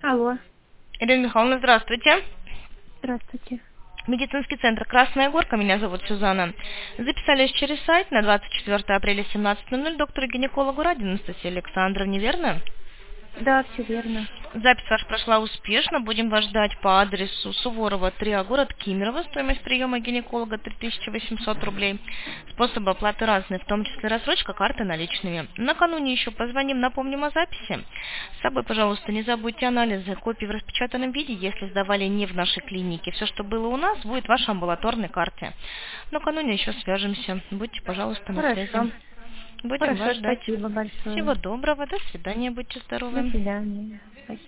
Алло, Ирина Михайловна, здравствуйте. здравствуйте. Медицинский центр «Красная горка», меня зовут Сюзанна. Записались через сайт на 24 апреля 17:00 доктору-гинекологу Радиной Анастасии Александровне, верно? Да, все верно. Запись ваша прошла успешно. Будем вас ждать по адресу Суворова, 3А, город Кемерово. Стоимость приема гинеколога 3800 рублей. Способы оплаты разные, в том числе рассрочка, карты наличными. Накануне еще позвоним, напомним о записи. С собой, пожалуйста, не забудьте анализы, копии в распечатанном виде, если сдавали не в нашей клинике. Все, что было у нас, будет в вашей амбулаторной карте. Накануне еще свяжемся. Будьте, пожалуйста, на связи. Хорошо. Будем вас Хорошо, ждать. спасибо большое. Всего доброго, до свидания, будьте До здоровы. свидания. Спасибо.